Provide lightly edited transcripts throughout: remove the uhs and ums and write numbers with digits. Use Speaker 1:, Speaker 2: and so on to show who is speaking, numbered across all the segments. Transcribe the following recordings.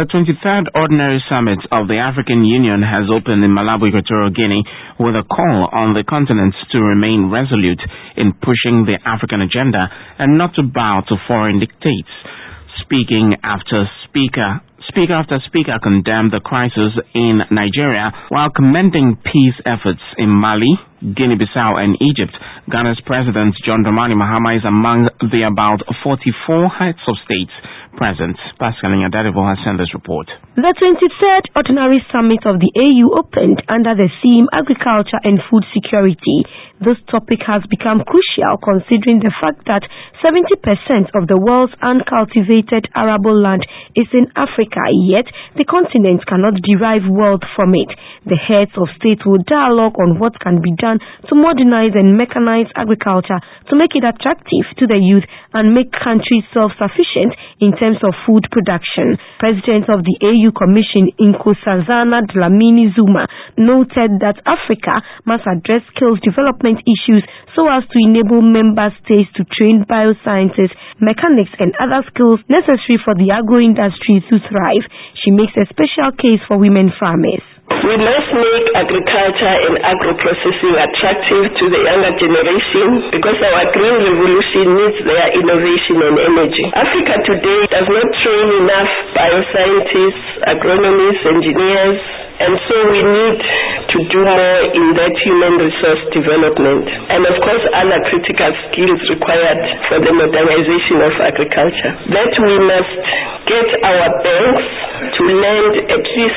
Speaker 1: The 23rd Ordinary Summit of the African Union has opened in Malabo, Equatorial Guinea, with a call on the continent to remain resolute in pushing the African agenda and not to bow to foreign dictates. Speaker after speaker condemned the crisis in Nigeria while commending peace efforts in Mali, Guinea-Bissau and Egypt. Ghana's President John Dramani Mahama is among the about 44 heads of states present. Pascal Nyadadivo has sent this report.
Speaker 2: The 23rd Ordinary Summit of the AU opened under the theme Agriculture and Food Security. This topic has become crucial considering the fact that 70% of the world's uncultivated arable land is in Africa, yet the continent cannot derive wealth from it. The heads of state will dialogue on what can be done to modernize and mechanize agriculture to make it attractive to the youth and make countries self-sufficient in terms of food production. President of the AU Commission, Nkosazana Dlamini Zuma, noted that Africa must address skills development issues so as to enable member states to train bioscientists, mechanics and other skills necessary for the agro-industry to thrive. She makes a special case for women farmers.
Speaker 3: We must make agriculture and agro-processing attractive to the younger generation because our green revolution needs their innovation and energy. Africa today does not train enough bioscientists, agronomists, engineers, and so we need to do more in that human resource development. And of course, other critical skills required for the modernization of agriculture. That we must get our banks to lend at least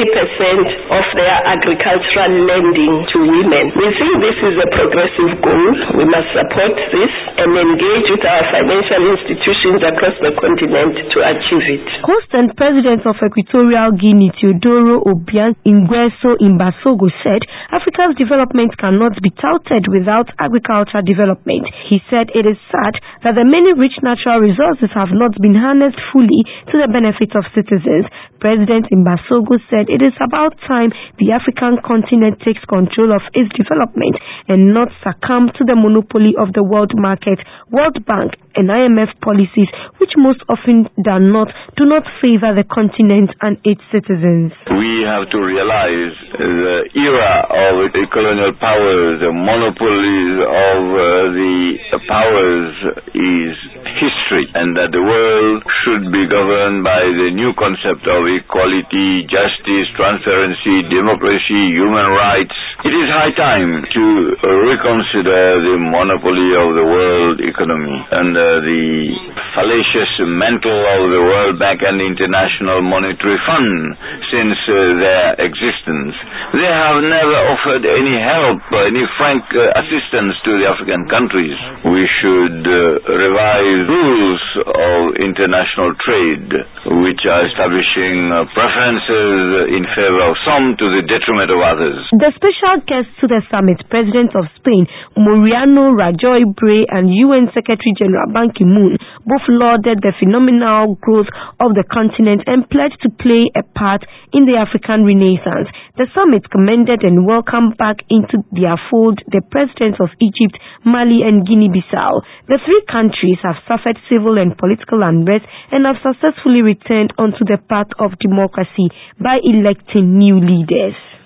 Speaker 3: 30% of their agricultural lending to women. We think this is a progressive goal. We must support this and engage with our financial institutions across the continent to achieve it.
Speaker 2: Host and President of Equatorial Guinea, Teodoro Obiang Nguesso Imbasogo, said Africa's development cannot be touted without agriculture development. He said it is sad that the many rich natural resources have not been harnessed fully to the benefit of citizens. President Imbasogo said it is about time the African continent takes control of its development and not succumb to the monopoly of the world market, World Bank and IMF policies, which most often than not do not favor the continent and its citizens.
Speaker 4: We have to realize the era of the colonial powers, the monopolies of the powers is history, and that the world should be governed by the new concept of equality, justice, transparency, democracy, human rights. It is high time to reconsider the monopoly of the world economy and the fallacious mantle of the World Bank and the International Monetary Fund since their existence. They have never offered any help, any frank assistance to the African countries. We should revise rules of international trade, which are establishing preferences in favor of some to the detriment of others.
Speaker 2: The special guests to the summit, President of Spain, Mariano Rajoy Bray, and UN Secretary General Ban Ki-moon, both lauded the phenomenal growth of the continent and pledged to play a part in the African Renaissance. The summit commended and welcomed back into their fold the presidents of Egypt, Mali and Guinea-Bissau. The three countries have suffered civil and political unrest and have successfully returned onto the path of democracy by electing new leaders.